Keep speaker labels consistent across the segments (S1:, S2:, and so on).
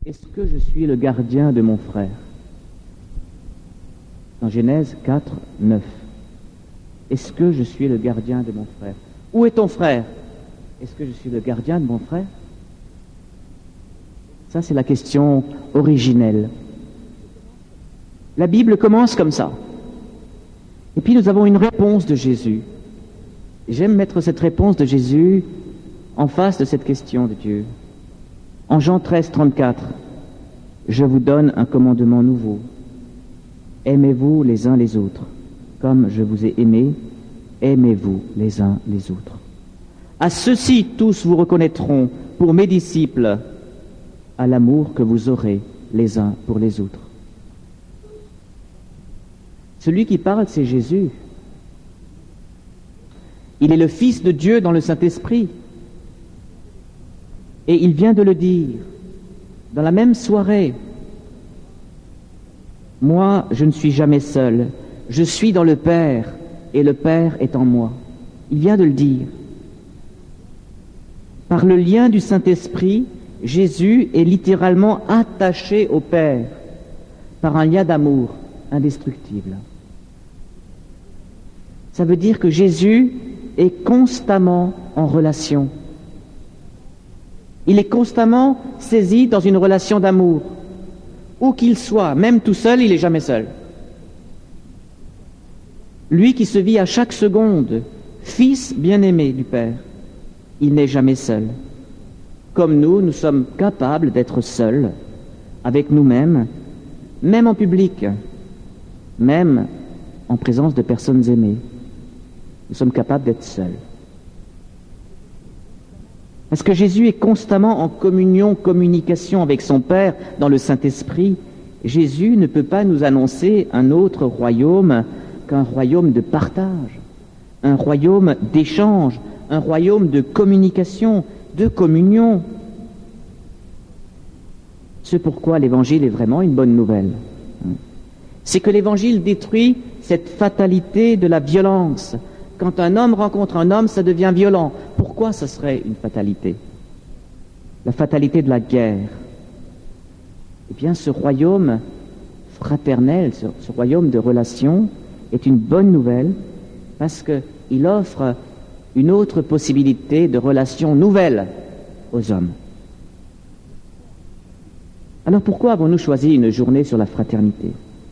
S1: Est-ce que je suis le gardien de mon frère? Dans Genèse 4, 9. Est-ce que je suis le gardien de mon frère? Où est ton frère? Est-ce que je suis le gardien de mon frère? Ça, c'est la question originelle. La Bible commence comme ça. Et puis nous avons une réponse de Jésus. J'aime mettre cette réponse de Jésus en face de cette question de Dieu. En Jean 13, 34, je vous donne un commandement nouveau. Aimez-vous les uns les autres. Comme je vous ai aimés, aimez-vous les uns les autres. À ceux-ci, tous vous reconnaîtront pour mes disciples, à l'amour que vous aurez les uns pour les autres. Celui qui parle, c'est Jésus. Il est le Fils de Dieu dans le Saint-Esprit. Et il vient de le dire, dans la même soirée. Moi, je ne suis jamais seul. Je suis dans le Père, et le Père est en moi. Il vient de le dire. Par le lien du Saint-Esprit, Jésus est littéralement attaché au Père, par un lien d'amour indestructible. Ça veut dire que Jésus est constamment en relation. Il est constamment saisi dans une relation d'amour. Où qu'il soit, même tout seul, il n'est jamais seul. Lui qui se vit à chaque seconde, fils bien-aimé du Père, il n'est jamais seul. Comme nous sommes capables d'être seuls avec nous-mêmes, même en public, même en présence de personnes aimées. Nous sommes capables d'être seuls. Parce que Jésus est constamment en communication avec son Père dans le Saint-Esprit. Jésus ne peut pas nous annoncer un autre royaume qu'un royaume de partage, un royaume d'échange, un royaume de communication, de communion. C'est pourquoi l'Évangile est vraiment une bonne nouvelle. C'est que l'Évangile détruit cette fatalité de la violence. Quand un homme rencontre un homme, ça devient violent. Pourquoi ce serait une fatalité? La fatalité de la guerre. Eh bien, ce royaume fraternel, ce royaume de relations, est une bonne nouvelle parce qu'il offre une autre possibilité de relation nouvelle aux hommes. Alors pourquoi avons-nous choisi une journée sur la fraternité?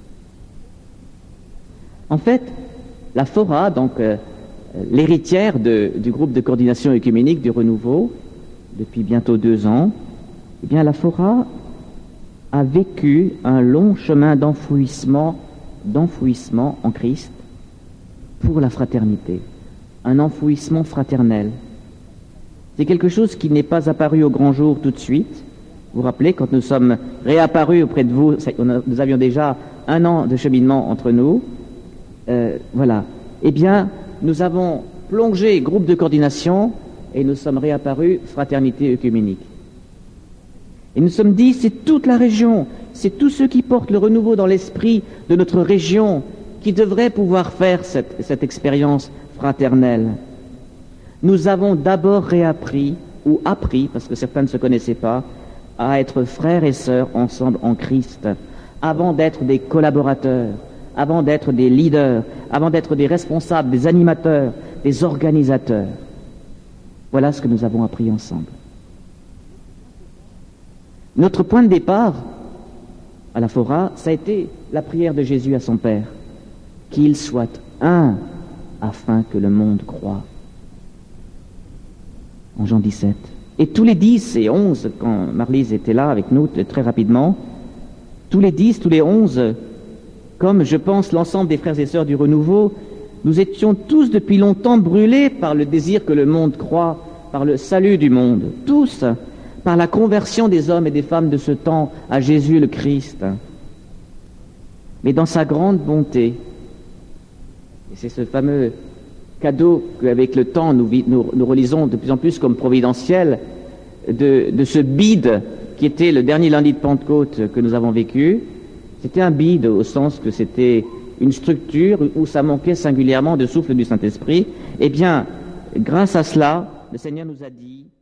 S1: En fait, la FORA, donc l'héritière du groupe de coordination œcuménique du Renouveau, depuis bientôt 2 ans, eh bien la FORA a vécu un long chemin d'enfouissement en Christ pour la fraternité, un enfouissement fraternel. C'est quelque chose qui n'est pas apparu au grand jour tout de suite. Vous vous rappelez, quand nous sommes réapparus auprès de vous, nous avions déjà 1 an de cheminement entre nous. Voilà. Eh bien, nous avons plongé groupe de coordination et nous sommes réapparus fraternité œcuménique. Et nous sommes dit, c'est toute la région, c'est tous ceux qui portent le renouveau dans l'esprit de notre région qui devraient pouvoir faire cette expérience fraternelle. Nous avons d'abord réappris, ou appris, parce que certains ne se connaissaient pas, à être frères et sœurs ensemble en Christ, avant d'être des collaborateurs, avant d'être des leaders, avant d'être des responsables, des animateurs, des organisateurs. Voilà ce que nous avons appris ensemble. Notre point de départ à la FORA, ça a été la prière de Jésus à son Père, qu'il soit un afin que le monde croie. En Jean 17. Et tous les 10 et 11, quand Marlise était là avec nous très rapidement, tous les 10, tous les 11, comme je pense l'ensemble des frères et sœurs du Renouveau, nous étions tous depuis longtemps brûlés par le désir que le monde croit, par le salut du monde, tous, par la conversion des hommes et des femmes de ce temps à Jésus le Christ. Mais dans sa grande bonté, et c'est ce fameux cadeau qu'avec le temps nous relisons de plus en plus comme providentiel, de ce bide qui était le dernier lundi de Pentecôte que nous avons vécu. C'était un bide au sens que c'était une structure où ça manquait singulièrement de souffle du Saint-Esprit. Eh bien, grâce à cela, le Seigneur nous a dit